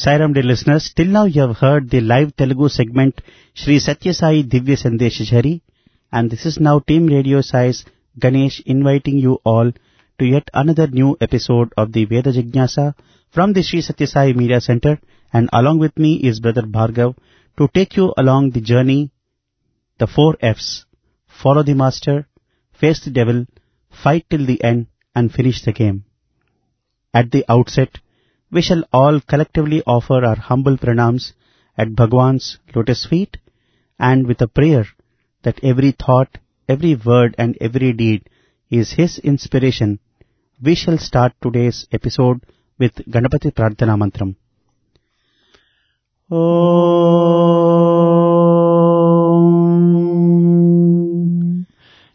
Sairam dear listeners, till now you have heard the live Telugu segment Shri Satya Sai Divya Sandesh Jhari, and this is now Team Radio Sai's Ganesh inviting you all to yet another new episode of the Veda Jignasa from the Shri Satya Sai Media Center, and along with me is Brother Bhargav to take you along the journey, the 4 F's: follow the master, face the devil, fight till the end and finish the game. At the outset, we shall all collectively offer our humble pranams at Bhagwan's lotus feet, and with a prayer that every thought, every word and every deed is his inspiration, we shall start today's episode with Ganapati Prarthana Mantram. Om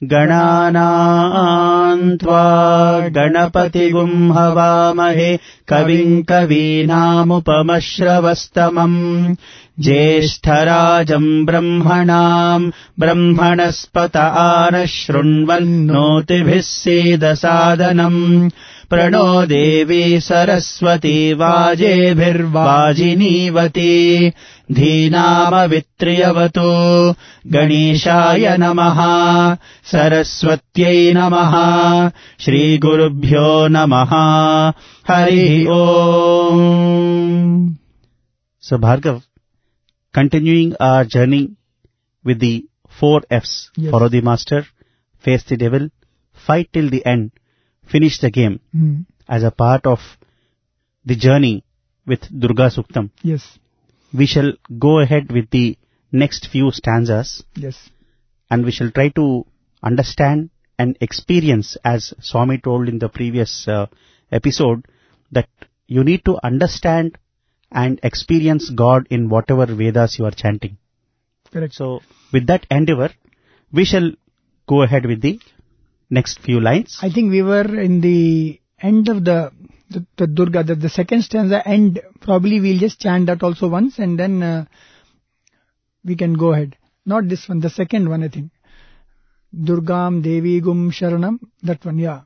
Gananam Tva Ganapatigum Havamahe Kavim Kavinamupamashravastamam Jeshtarajam Brahmanam Brahmanaspata Anashrunvannotibhis Sedasadanam Prano Devi Saraswati Vajebhirvajinivati Dhinamavitriyavato Ganeshaya Namaha Saraswatyai Namaha Shri Gurubhyo Namaha Hari Om. So Bhargav, continuing our journey with the 4 F's, yes. Follow the master, face the devil, fight till the end, finish the game, as a part of the journey with Durga Suktam. Yes. We shall go ahead with the next few stanzas. Yes. And we shall try to understand and experience, as Swami told in the previous episode, that you need to understand and experience God in whatever Vedas you are chanting. Correct. So, with that endeavor, we shall go ahead with the next few lines. I think we were in the end of the Durga, the second stanza end. Probably we'll just chant that also once and then we can go ahead. Not this one, the second one I think. Durgam Devi Gum Sharanam, that one, yeah.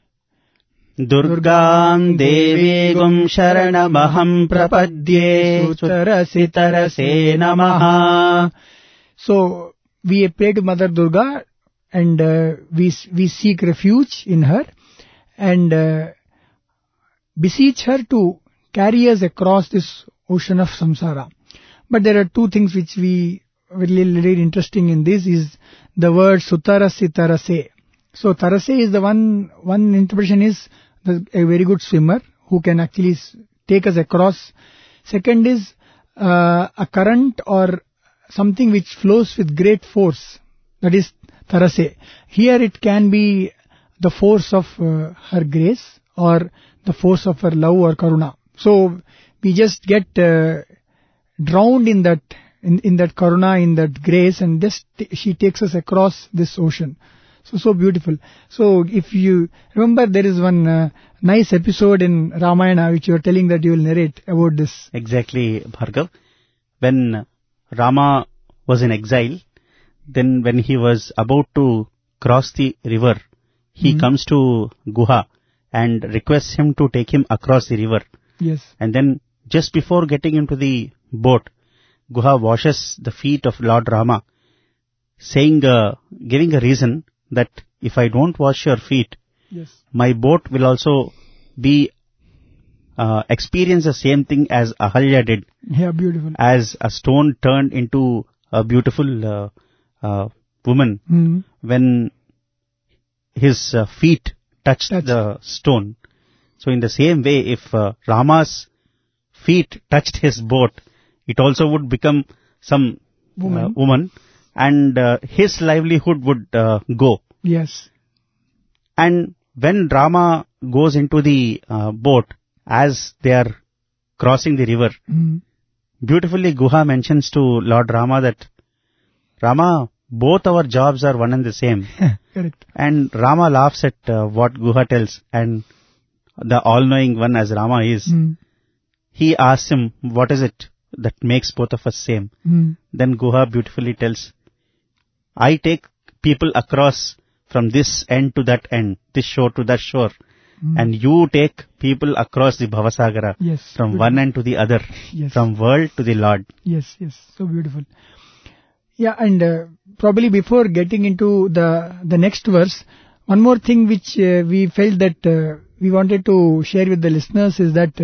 Durgam Devi Gum Sharanamaham Prapadye Sutarasi Tarase Namaha. So, we pray to Mother Durga and we seek refuge in her and beseech her to carry us across this ocean of samsara. But there are two things which we really interesting in this is the word Sutarasi Tarase. So Tarase is the one interpretation is a very good swimmer who can actually take us across. Second is a current or something which flows with great force. That is Tarase. Here it can be the force of her grace or the force of her love or karuna. So we just get drowned in that karuna, in that grace, and just she takes us across this ocean. So beautiful. So if you remember, there is one nice episode in Ramayana which you are telling that you will narrate about this. Exactly, Bhargav. When Rama was in exile, then when he was about to cross the river, he comes to Guha and requests him to take him across the river. Yes. And then just before getting into the boat, Guha washes the feet of Lord Rama, saying, giving a reason that if I don't wash your feet, yes, my boat will also be experience the same thing as Ahalya did. Yeah, beautiful. As a stone turned into a beautiful woman when his feet touched the stone. So in the same way, if Rama's feet touched his boat, it also would become some woman and his livelihood would go. Yes. And when Rama goes into the boat, as they are crossing the river, beautifully Guha mentions to Lord Rama that, Rama, both our jobs are one and the same. Correct. And Rama laughs at what Guha tells, and the all-knowing one as Rama is, he asks him, what is it that makes both of us same? Then Guha beautifully tells, I take people across from this end to that end, this shore to that shore, and you take people across the Bhavasagara Yes. from Beautiful. one end to the other, Yes. from world to the Lord. Yes, so beautiful. Yeah, and probably before getting into the next verse, one more thing which we felt that we wanted to share with the listeners is that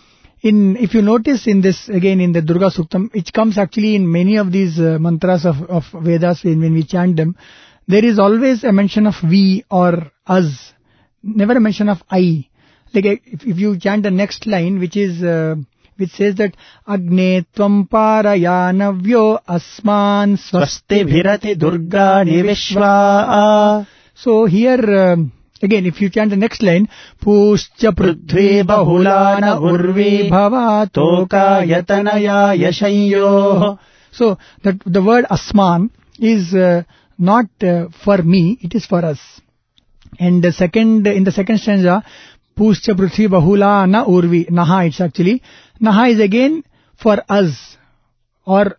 if you notice in this, again in the Durga Suktam, it comes actually in many of these mantras of Vedas when we chant them, there is always a mention of we or us, never a mention of I. Like if you chant the next line, which says that Agne Tvam Parayanavyo Asman Swaste Bhirati Durgani Vishwa. So here, again, if you chant the next line, Puscha Prithvi Bahulana Urvi Bhava Toka Yatanaya Yashayo. So the word Asman is not for me, it is for us. And in the second stanza, Puscha Prithvi Bahulana Urvi, Naha it's actually. Naha is again for us, or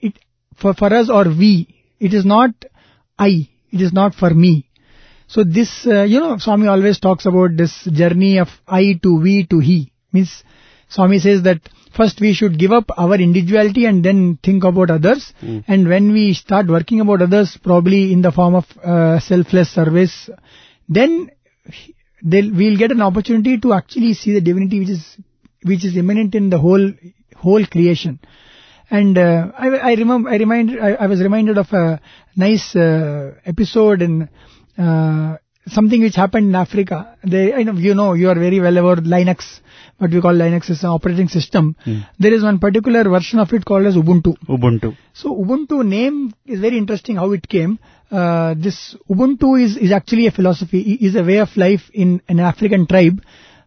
for us or we. It is not I, it is not for me. So this, Swami always talks about this journey of I to we to he. Means, Swami says that first we should give up our individuality and then think about others. And when we start working about others, probably in the form of selfless service, then we'll get an opportunity to actually see the divinity which is immanent in the whole creation. And I was reminded of a nice episode in something which happened in Africa. You are very well aware Linux, what we call Linux is an operating system. There is one particular version of it called as Ubuntu. So Ubuntu name is very interesting how it came. This Ubuntu is actually a philosophy, is a way of life in an African tribe.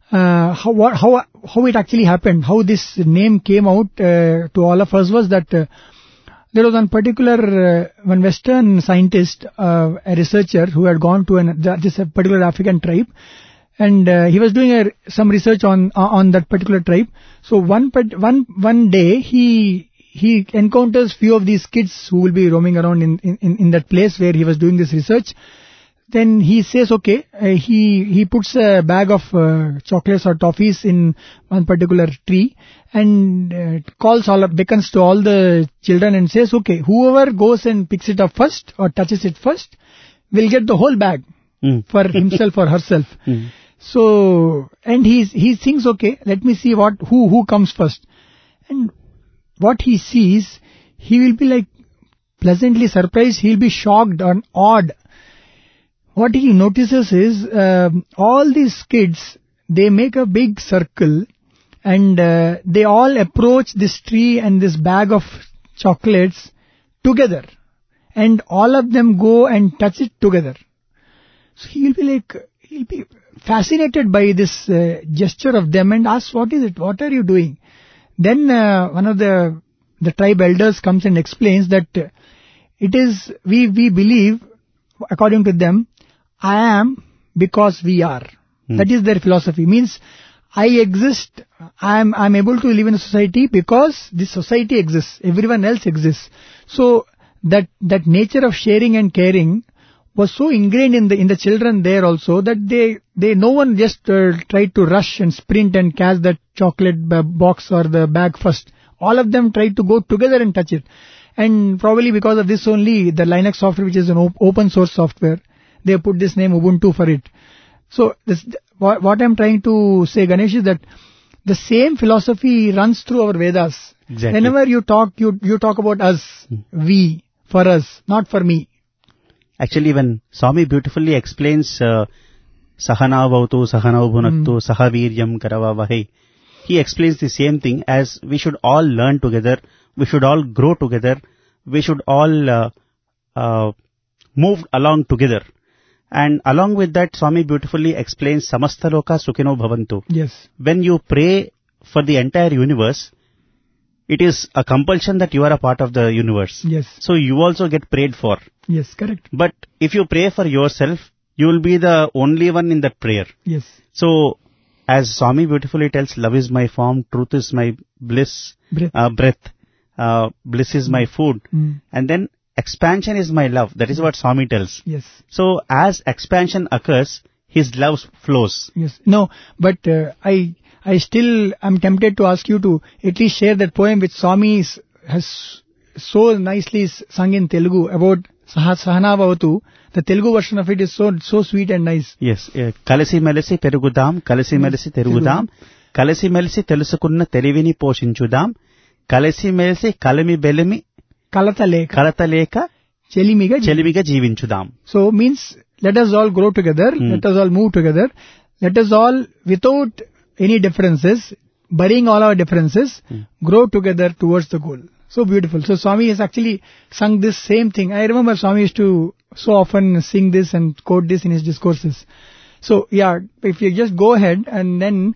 How it actually happened, how this name came out to all of us was that there was one particular one Western scientist, a researcher who had gone to this particular African tribe, and he was doing some research on that particular tribe. So one day he encounters few of these kids who will be roaming around in that place where he was doing this research. Then he says, okay, he puts a bag of chocolates or toffees in one particular tree and beckons to all the children and says, okay, whoever goes and picks it up first or touches it first will get the whole bag for himself or herself. So, and he thinks, okay, let me see who comes first. And what he sees, he will be like pleasantly surprised, he'll be shocked or awed. What he notices is all these kids, they make a big circle and they all approach this tree and this bag of chocolates together, and all of them go and touch it together. So he'll be fascinated by this gesture of them and asks, what is it? What are you doing? Then one of the tribe elders comes and explains that it is, we believe, according to them, I am because we are. That is their philosophy. Means I exist, I'm able to live in a society because this society exists, everyone else exists. So that nature of sharing and caring was so ingrained in the children there also that they no one just tried to rush and sprint and catch that chocolate box or the bag first. All of them tried to go together and touch it. And probably because of this only, the Linux software, which is an open source software, they put this name Ubuntu for it. So what I'm trying to say, Ganesh, is that the same philosophy runs through our Vedas. Exactly. Whenever you talk about us, we, for us, not for me. Actually, when Swami beautifully explains Sahana Bhavatu, Sahana Bhunaktu, Sahaviryam Karavavahe, he explains the same thing as we should all learn together, we should all grow together, we should all move along together. And along with that, Swami beautifully explains Samasta Loka Sukhino Bhavantu. Yes. When you pray for the entire universe, it is a compulsion that you are a part of the universe. Yes. So you also get prayed for. Yes, correct. But if you pray for yourself, you will be the only one in that prayer. Yes. So, as Swami beautifully tells, love is my form, truth is my bliss, breath, bliss is my food. And then expansion is my love. That is what Swami tells. Yes. So, as expansion occurs, his love flows. Yes. No, but I still am tempted to ask you to at least share that poem which Swami has so nicely sung in Telugu about Sahanavavatu. The Telugu version of it is so sweet and nice. Yes. Kalasi melisi perugudam, kalasi melisi terugudam, kalasi melisi telusukunna telivini పోషించుదాం, kalasi melisi kalami belimi కలతలేక చెలిమిగా జీవించుదాం. So means let us all grow together, let us all move together, let us all without any differences, burying all our differences, grow together towards the goal. So beautiful. So Swami has actually sung this same thing. I remember Swami used to so often sing this and quote this in his discourses. So yeah, if you just go ahead and then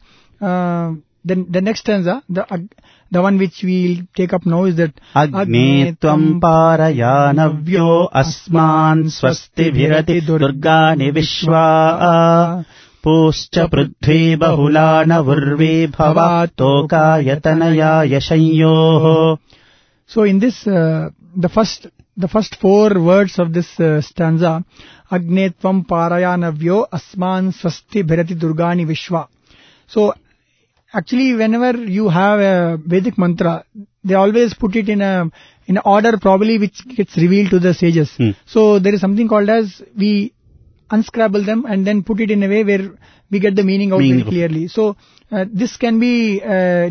the next stanza, the one which we'll take up now is that Agni tvam parayanavyo asman swasti bhirati durgani vishwa puscha prithvi bahulana vurve bhavato kayatanaya yashanyo. So in this, the first four words of this stanza, Agne tvam parayanavyo asman swasti bhirati durgani vishwa. So actually, whenever you have a Vedic mantra, they always put it in a order probably which gets revealed to the sages. So there is something called as we unscrabble them and then put it in a way where we get the meaning out very clearly. So this can be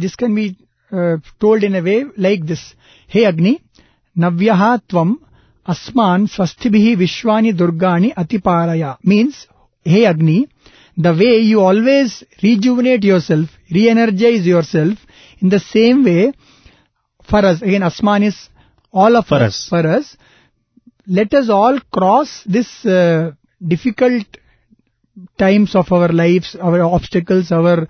told in a way like this: Hey Agni, Navyaha tvam asman swastibhihi vishwani durgani atiparaya. Means, hey Agni, the way you always rejuvenate yourself, re-energize yourself, in the same way, for us, again Asman is all of us, for us, let us all cross this difficult times of our lives, our obstacles, our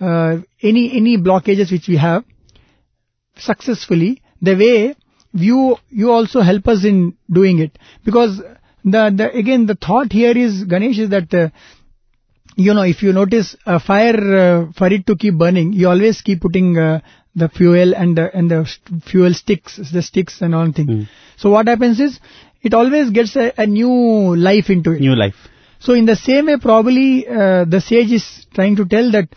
any blockages which we have, successfully, the way you also help us in doing it. Because the thought here is, Ganesh, is that if you notice a fire, for it to keep burning, you always keep putting the fuel and the fuel sticks and all things. So what happens is, it always gets a new life into it. New life. So in the same way, probably the sage is trying to tell that,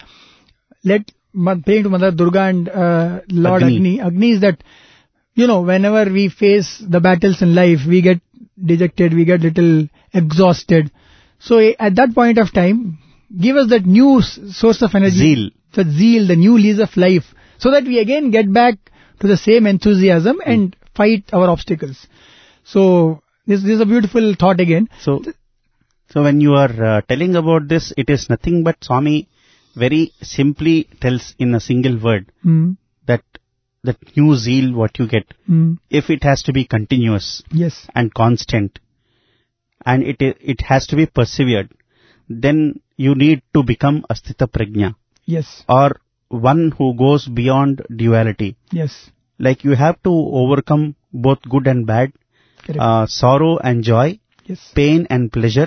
praying to Mother Durga and Lord Agni. Agni is that, whenever we face the battles in life, we get dejected, we get little exhausted. So at that point of time, give us that new source of energy. Zeal, the new lease of life, so that we again get back to the same enthusiasm and fight our obstacles. So this is a beautiful thought again. So when you are telling about this, it is nothing but Swami very simply tells in a single word that new zeal what you get, if it has to be continuous, yes, and constant, and it has to be persevered, then you need to become Asthita Prajna. Yes. Or one who goes beyond duality. Yes. Like you have to overcome both good and bad, sorrow and joy, yes, pain and pleasure,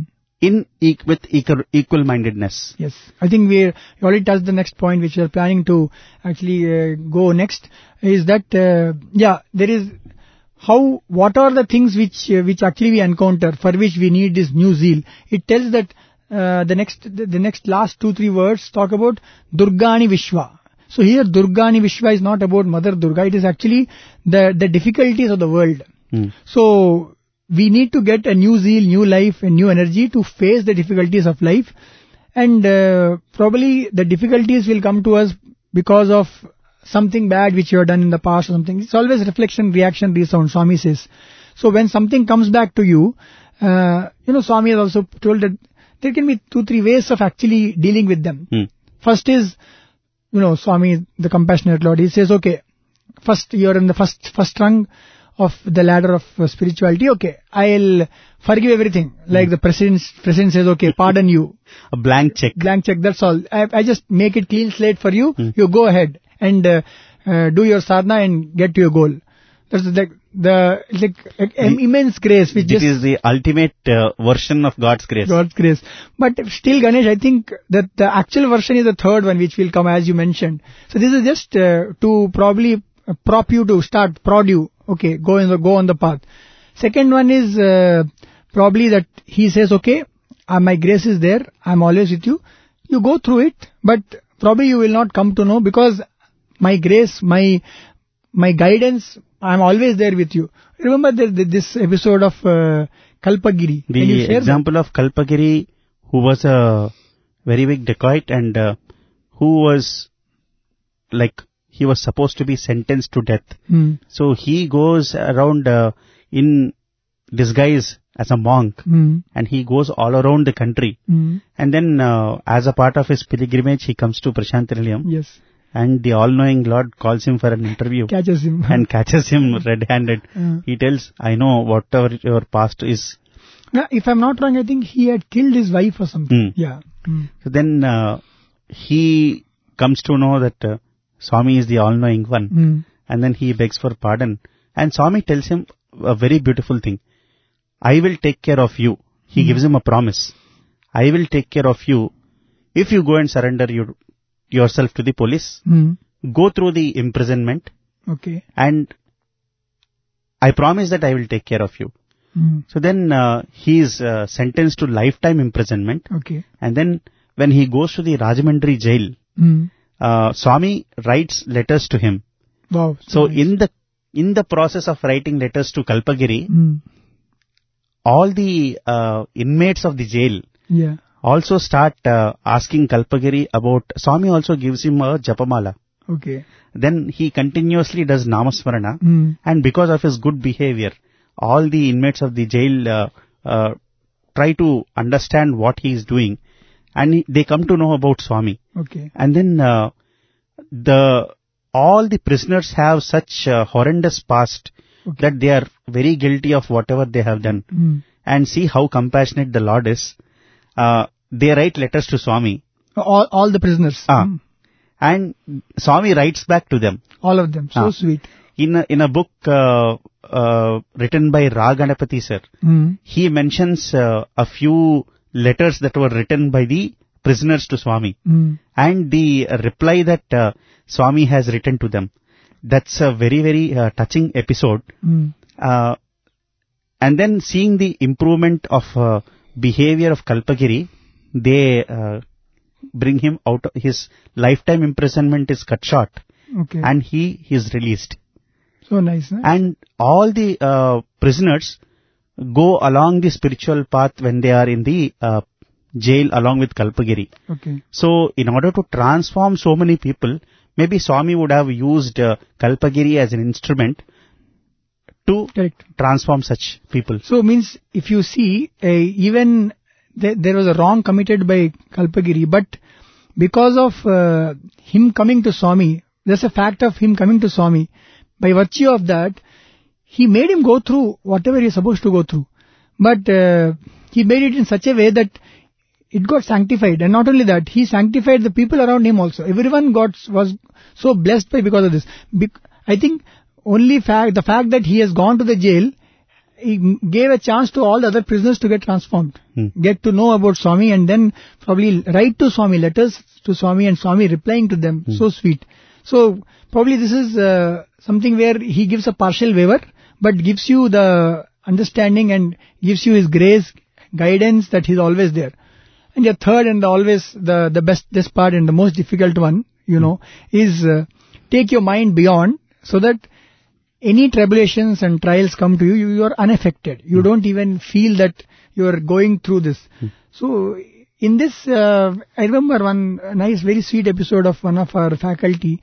with equal-mindedness. Yes. I think we already touched the next point which we are planning to actually go next, is that, there is what are the things which actually we encounter for which we need this new zeal. It tells that the next last 2-3 words talk about Durgani Vishwa. So here Durgani Vishwa is not about Mother Durga, it is actually the difficulties of the world. So we need to get a new zeal, new life and new energy to face the difficulties of life, and probably the difficulties will come to us because of something bad which you have done in the past or something. It's always reflection, reaction, resound, Swami says. So when something comes back to you, Swami has also told that there can be 2-3 ways of actually dealing with them. First is, Swami, the compassionate Lord, he says, okay, first you're in the first rung of the ladder of spirituality, okay, I'll forgive everything. Like the president says, okay, pardon you. A blank check, that's all. I just make it clean slate for you, you go ahead and do your sadhana and get to your goal. That's immense grace. Which is the ultimate version of God's grace. God's grace. But still, Ganesh, I think that the actual version is the third one which will come as you mentioned. So this is just to probably prod you. Okay, go on the path. Second one is probably that he says, okay, my grace is there, I'm always with you. You go through it, but probably you will not come to know, because my grace, my guidance, I'm always there with you. Remember this episode of Kalpagiri? Can you The share example of Kalpagiri, who was a very big dacoit and who was he was supposed to be sentenced to death. So he goes around in disguise as a monk, and he goes all around the country. And then as a part of his pilgrimage, he comes to Prashantanilayam. Yes. And the all-knowing Lord calls him for an interview. Catches him. And catches him red-handed. He tells, I know whatever your past is. Now, if I'm not wrong, I think he had killed his wife or something. Yeah. So then he comes to know that Swami is the all-knowing one. And then he begs for pardon. And Swami tells him a very beautiful thing. I will take care of you. He gives him a promise. I will take care of you if you go and surrender yourself to the police, go through the imprisonment, okay, and I promise that I will take care of you. So then he is sentenced to lifetime imprisonment. Okay. And then when he goes to the Rajahmundry jail, Swami writes letters to him. Wow. So nice. in the process of writing letters to Kalpagiri, all the inmates of the jail also start asking Kalpagiri about. Swami also gives him a Japamala. Okay. Then he continuously does Namasmarana, and because of his good behavior, all the inmates of the jail try to understand what he is doing, and they come to know about Swami. Okay. And then all the prisoners have such horrendous past that they are very guilty of whatever they have done. And see how compassionate the Lord is. They write letters to Swami. All the prisoners. And Swami writes back to them. All of them. So sweet. In a book written by Ra Ganapati sir, he mentions a few letters that were written by the prisoners to Swami. And the reply that Swami has written to them. That's a very, very touching episode. And then seeing the improvement of behavior of Kalpagiri, they bring him out. His lifetime imprisonment is cut short. Okay. And he is released. So nice. And all the prisoners go along the spiritual path when they are in the jail along with Kalpagiri. Okay. So in order to transform so many people, maybe Swami would have used Kalpagiri as an instrument to transform such people. So means if you see, even there was a wrong committed by Kalpagiri, but because of him coming to Swami, there's a fact of him coming to Swami, by virtue of that, he made him go through whatever he is supposed to go through. But he made it in such a way that it got sanctified. And not only that, he sanctified the people around him also. Everyone was so blessed because of this. I think only the fact that he has gone to the jail, he gave a chance to all the other prisoners to get transformed, get to know about Swami, and then probably write to Swami, letters to Swami, and Swami replying to them. So sweet. So probably this is something where he gives a partial waiver, but gives you the understanding and gives you his grace, guidance that he's always there. And your third and always the best part and the most difficult one, is take your mind beyond, so that any tribulations and trials come to you, you are unaffected. You don't even feel that you are going through this. So in this, I remember one nice, very sweet episode of one of our faculty.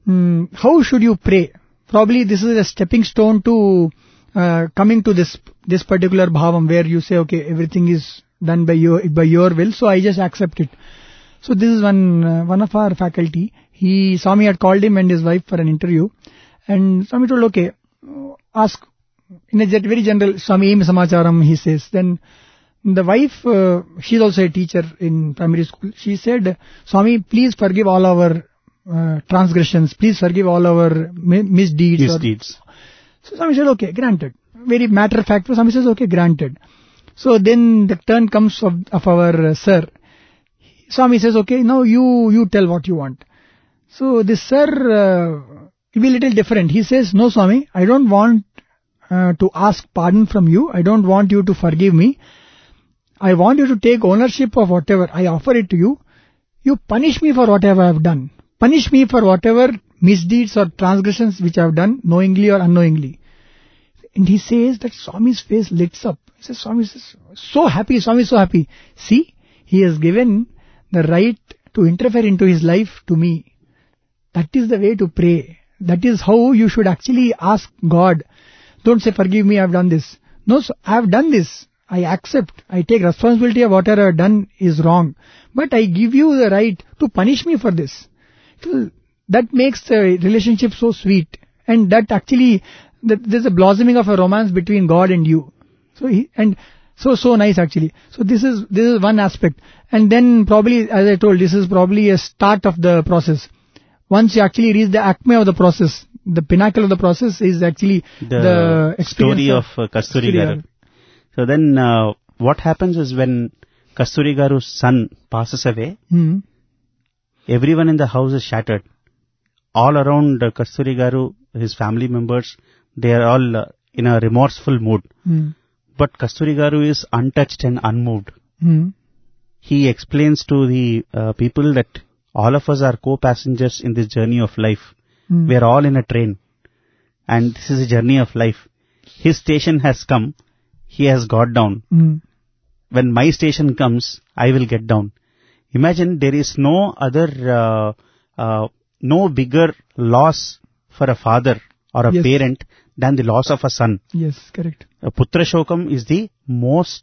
How should you pray? Probably this is a stepping stone to coming to this particular bhavam, where you say, okay, everything is done by your will, so I just accept it. So this is one of our faculty. Swami had called him and his wife for an interview, and Swami told, okay, ask in a very general, Swami im samacharam, he says. Then the wife, she's also a teacher in primary school. She said, Swami, please forgive all our transgressions, please forgive all our misdeeds. So Swami said, okay, granted. Very matter of fact, Swami says, okay, granted. So then the turn comes of our sir. Swami says, okay, now you tell what you want. So this sir will be a little different. He says, no Swami, I don't want to ask pardon from you. I don't want you to forgive me. I want you to take ownership of whatever. I offer it to you. You punish me for whatever I have done. Punish me for whatever misdeeds or transgressions which I have done, knowingly or unknowingly. And he says that Swami's face lights up. He says, Swami is so happy, Swami is so happy. See, he has given the right to interfere into his life to me. That is the way to pray. That is how you should actually ask God. Don't say, forgive me, I have done this. No, I have done this. I accept. I take responsibility of whatever I have done is wrong. But I give you the right to punish me for this. That makes the relationship so sweet. And that actually, there's a blossoming of a romance between God and you. So nice actually. So this is one aspect. And then probably, as I told, this is probably a start of the process. Once you actually reach the acme of the process, the pinnacle of the process is actually the story of Kasturi Garu. So then what happens is when Kasturi Garu's son passes away, everyone in the house is shattered. All around Kasturi Garu, his family members, they are all in a remorseful mood. But Kasturi Garu is untouched and unmoved. He explains to the people that all of us are co-passengers in this journey of life. We are all in a train. And this is a journey of life. His station has come. He has got down. When my station comes, I will get down. Imagine there is no other, no bigger loss for a father or a parent than the loss of a son. Yes, correct. Putra Shokam is the most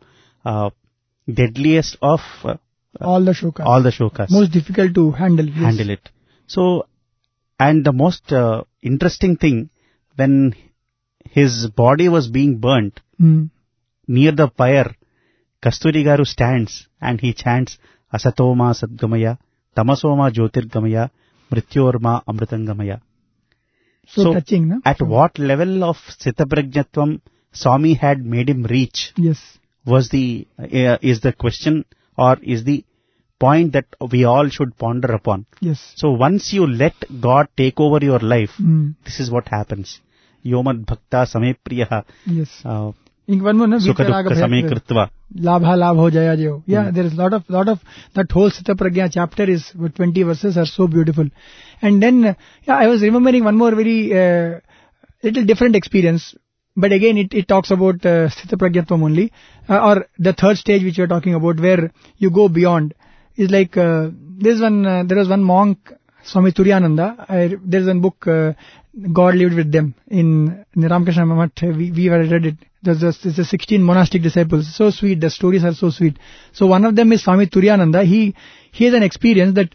deadliest of all the shokas. All the shokas. Most difficult to handle. Yes. Handle it. So, and the most interesting thing, when his body was being burnt, near the pyre, Kasturi Garu stands and he chants, Asatoma Sadgamaya, Tamasoma Jyotirgamaya, Mrityorma Amritangamaya. So touching, no? At what level of Sthitaprajnatvam Swami had made him reach? Yes. Is the question, or is the point that we all should ponder upon. Yes. So once you let God take over your life, this is what happens. Yomad bhakta same priyaha. Yes. One more, no? Sukha dukkha same kritva. Labha labh ho jaya jo. Yeah, there is lot of that whole Sthita Prajna chapter is 20 verses are so beautiful. And then I was remembering one more very little different experience. But again, it talks about Sthita Prajnatvam only, or the third stage which you are talking about, where you go beyond. Is like there was one monk, Swami Turiyananda. There's one book, God Lived with Them in Ramakrishna Math. We read it. There's the 16 monastic disciples. So sweet. The stories are so sweet. So one of them is Swami Turiyananda. He has an experience that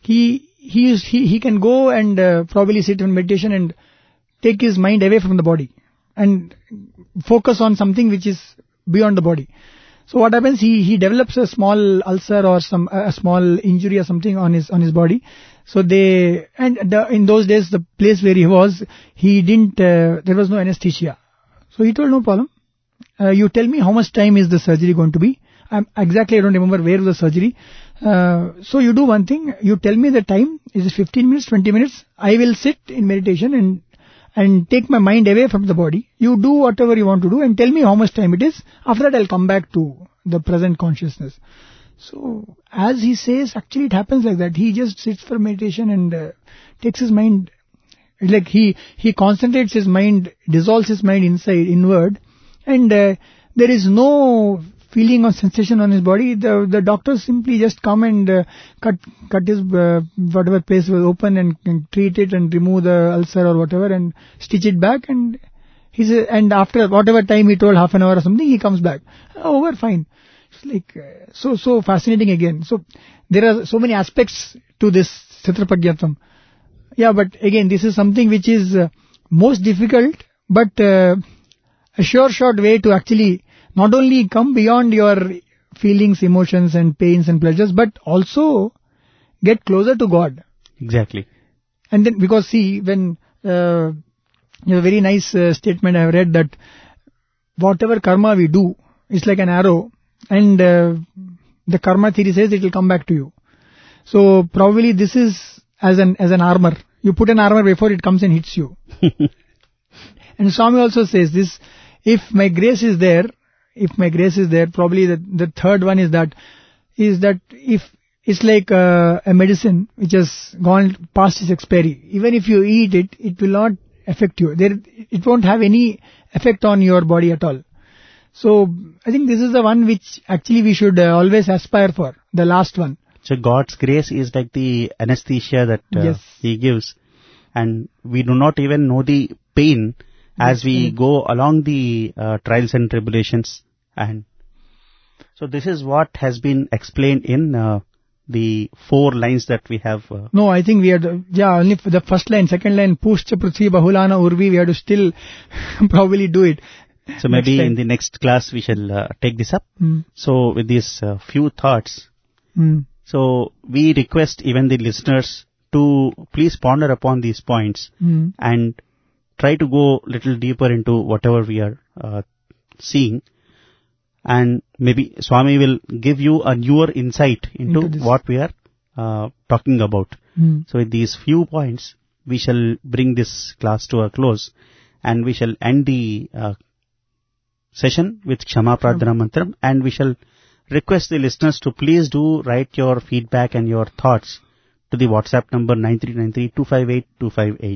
he can go and probably sit in meditation and take his mind away from the body and focus on something which is beyond the body. So what happens? He develops a small ulcer or a small injury or something on his body. So in those days, the place where he was, there was no anesthesia. So he told, no problem. You tell me how much time is the surgery going to be. I don't remember where was the surgery. So you do one thing. You tell me the time. Is it 15 minutes, 20 minutes? I will sit in meditation and take my mind away from the body. You do whatever you want to do and tell me how much time it is. After that, I'll come back to the present consciousness. So, as he says, actually it happens like that. He just sits for meditation and takes his mind, like he concentrates his mind, dissolves his mind inward, and there is no feeling or sensation on his body. The doctors simply just come and cut his whatever place was open and treat it and remove the ulcer or whatever and stitch it back, and and after whatever time he told, half an hour or something, he comes back. Over, fine. It's like so fascinating again. So there are so many aspects to this Sthita Prajnatvam. Yeah, but again, this is something which is most difficult, but a short way to actually not only come beyond your feelings, emotions and pains and pleasures, but also get closer to God. Exactly. And then, because see, when a very nice statement I have read that whatever karma we do, it's like an arrow, and the karma theory says it will come back to you. So probably this is as an armor. You put an armor before it comes and hits you. And Swami also says this: if my grace is there, if my grace is there, probably the third one is that if it's like a medicine which has gone past its expiry, even if you eat it, it will not affect you. It won't have any effect on your body at all. So I think this is the one which actually we should always aspire for, the last one. So God's grace is like the anesthesia that Yes. He gives, and we do not even know the pain as we go along the trials and tribulations. And so this is what has been explained in the 4 lines that we have. No, I think we had, only for the first line, second line, Pushcha Prithvi Bahulana Urvi, we have to still probably do it. So maybe in the next class we shall take this up. So with these few thoughts, so we request even the listeners to please ponder upon these points and try to go little deeper into whatever we are seeing. And maybe Swami will give you a newer insight into what we are talking about. So with these few points, we shall bring this class to a close, and we shall end the session with Kshama Pradhana Mantram, and we shall request the listeners to please do write your feedback and your thoughts to the WhatsApp number 9393258258.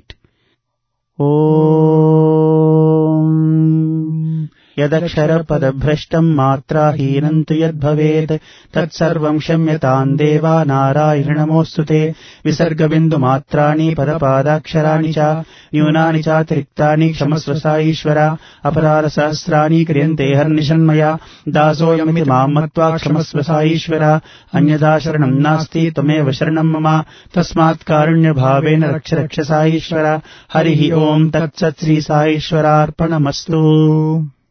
Om Yadakshara Padabhrashtam Matra Heenam tu yad bhavet Tat sarvam shamyatam deva Narayana namostute Visarga bindu matrani Padapadaksharaani cha Nyunani cha Triktani Kshamasvasa Ishvara Aparara sahasrani Kriyante harnishanmaya Dasoyamiti mamatva Kshamasvasa Ishvara Anyada sharanam nasti Tameva sharanam mama Tasmat karanya bhavena Raksha Ishvara Harihi Om Tat Sat Sri Sai Ishvara Arpanamastu.